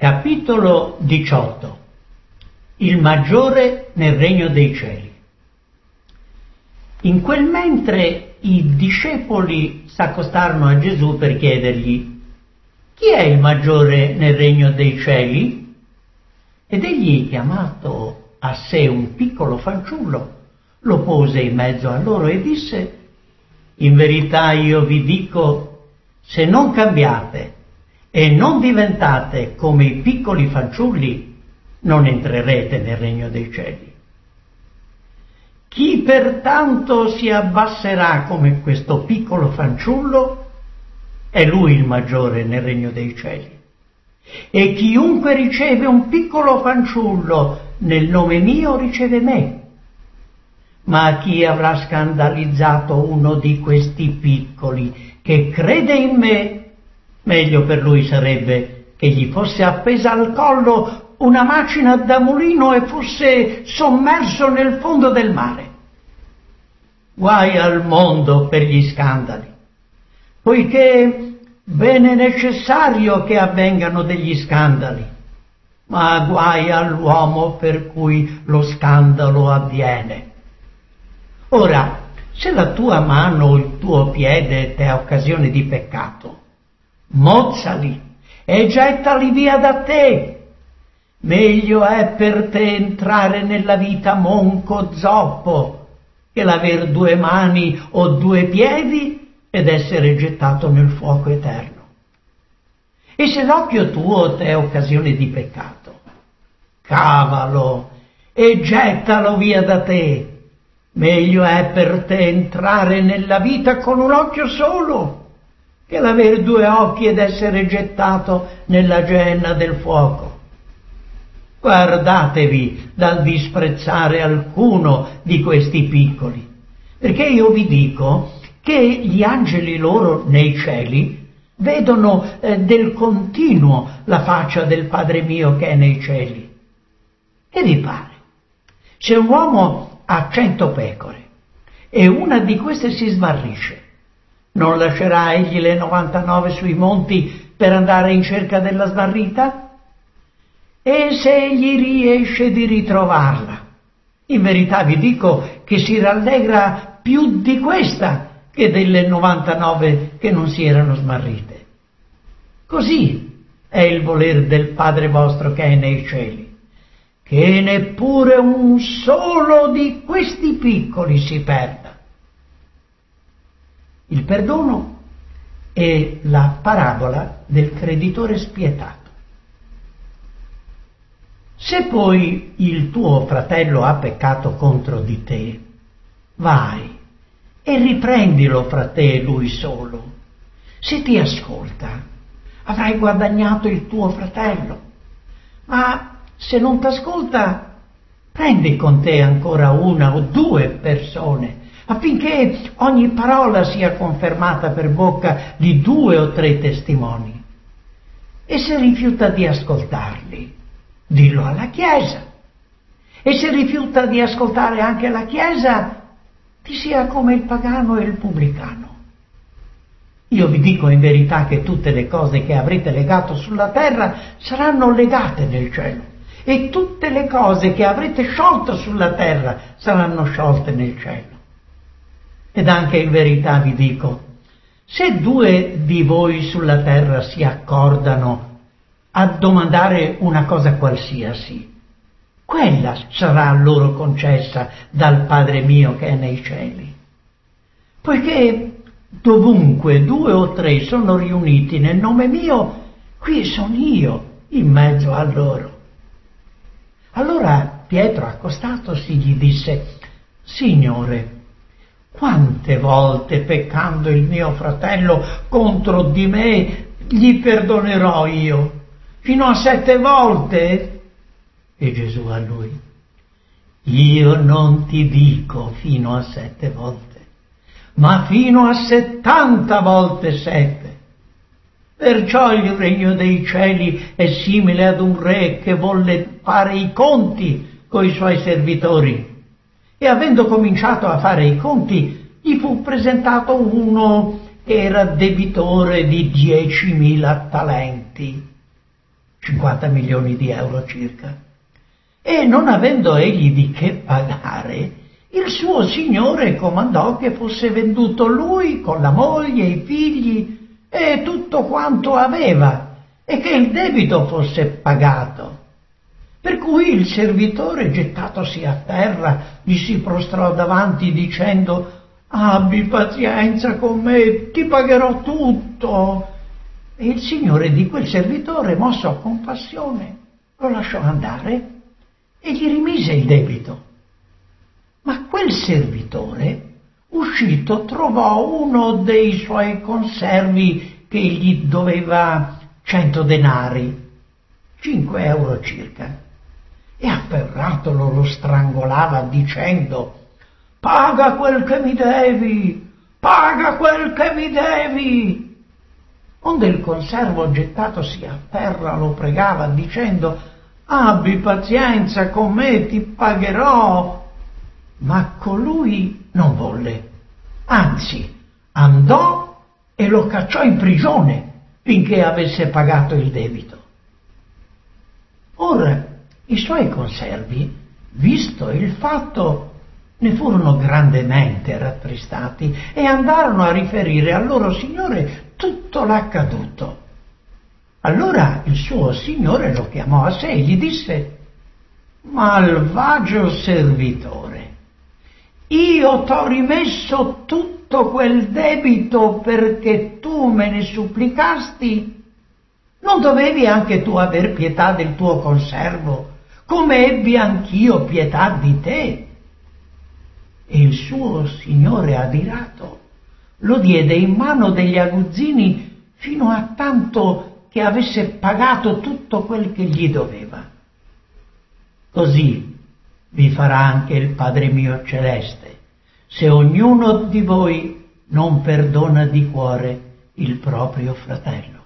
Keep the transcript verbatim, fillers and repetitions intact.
Capitolo diciotto. Il maggiore nel regno dei cieli. In quel mentre i discepoli s'accostarono a Gesù per chiedergli: chi è il maggiore nel regno dei cieli? Ed egli, chiamato a sé un piccolo fanciullo, lo pose in mezzo a loro e disse: in verità io vi dico, se non cambiate e non diventate come i piccoli fanciulli, non entrerete nel regno dei cieli. Chi pertanto si abbasserà come questo piccolo fanciullo, è lui il maggiore nel regno dei cieli. E chiunque riceve un piccolo fanciullo nel nome mio riceve me. Ma chi avrà scandalizzato uno di questi piccoli che crede in me, meglio per lui sarebbe che gli fosse appesa al collo una macina da mulino e fosse sommerso nel fondo del mare. Guai al mondo per gli scandali, poiché bene è necessario che avvengano degli scandali, ma guai all'uomo per cui lo scandalo avviene. Ora, se la tua mano o il tuo piede è occasione di peccato, mozzali e gettali via da te. Meglio è per te entrare nella vita monco zoppo che l'aver due mani o due piedi ed essere gettato nel fuoco eterno. E se l'occhio tuo è occasione di peccato, cavalo e gettalo via da te. Meglio è per te entrare nella vita con un occhio solo che l'aver due occhi ed essere gettato nella genna del fuoco. Guardatevi dal disprezzare alcuno di questi piccoli, perché io vi dico che gli angeli loro nei cieli vedono eh, del continuo la faccia del Padre mio che è nei cieli. E vi pare, se un uomo ha cento pecore e una di queste si smarrisce, non lascerà egli le novantanove sui monti per andare in cerca della smarrita? E se egli riesce di ritrovarla, in verità vi dico che si rallegra più di questa che delle novantanove che non si erano smarrite. Così è il voler del Padre vostro che è nei cieli, che neppure un solo di questi piccoli si perda. Il perdono è la parabola del creditore spietato. Se poi il tuo fratello ha peccato contro di te, vai e riprendilo fra te e lui solo. Se ti ascolta, avrai guadagnato il tuo fratello. Ma se non t'ascolta, prendi con te ancora una o due persone, affinché ogni parola sia confermata per bocca di due o tre testimoni. E se rifiuta di ascoltarli, dillo alla Chiesa. E se rifiuta di ascoltare anche la Chiesa, ti sia come il pagano e il pubblicano. Io vi dico in verità che tutte le cose che avrete legato sulla terra saranno legate nel cielo, e tutte le cose che avrete sciolto sulla terra saranno sciolte nel cielo. Ed anche in verità vi dico, se due di voi sulla terra si accordano a domandare una cosa qualsiasi, quella sarà loro concessa dal Padre mio che è nei cieli. Poiché dovunque due o tre sono riuniti nel nome mio, qui sono io in mezzo a loro. Allora Pietro, accostatosi, gli disse: Signore, quante volte peccando il mio fratello contro di me gli perdonerò io? Fino a sette volte? E Gesù a lui: io non ti dico fino a sette volte, ma fino a settanta volte sette. Perciò il regno dei cieli è simile ad un re che volle fare i conti coi suoi servitori, e avendo cominciato a fare i conti gli fu presentato uno che era debitore di diecimila talenti. cinquanta milioni di euro circa. E non avendo egli di che pagare, il suo signore comandò che fosse venduto lui con la moglie, i figli e tutto quanto aveva, e che il debito fosse pagato. Per cui il servitore, gettatosi a terra, gli si prostrò davanti dicendo: «Abbi pazienza con me, ti pagherò tutto». E il signore di quel servitore, mosso a compassione, lo lasciò andare e gli rimise il debito. Ma quel servitore, uscito, trovò uno dei suoi conservi che gli doveva cento denari, cinque euro circa, e afferratolo lo strangolava dicendo: «Paga quel che mi devi, paga quel che mi devi». Onde il conservo, gettatosi a terra, lo pregava dicendo: «Abbi pazienza con me, ti pagherò». Ma colui non volle, anzi andò e lo cacciò in prigione finché avesse pagato il debito. Ora i suoi conservi, visto il fatto, ne furono grandemente rattristati e andarono a riferire al loro signore tutto l'accaduto. Allora il suo signore lo chiamò a sé e gli disse: «Malvagio servitore, io t'ho rimesso tutto quel debito perché tu me ne supplicasti. Non dovevi anche tu aver pietà del tuo conservo, come ebbi anch'io pietà di te?» E il suo signore, adirato, lo diede in mano degli aguzzini fino a tanto che avesse pagato tutto quel che gli doveva. Così vi farà anche il Padre mio celeste, se ognuno di voi non perdona di cuore il proprio fratello.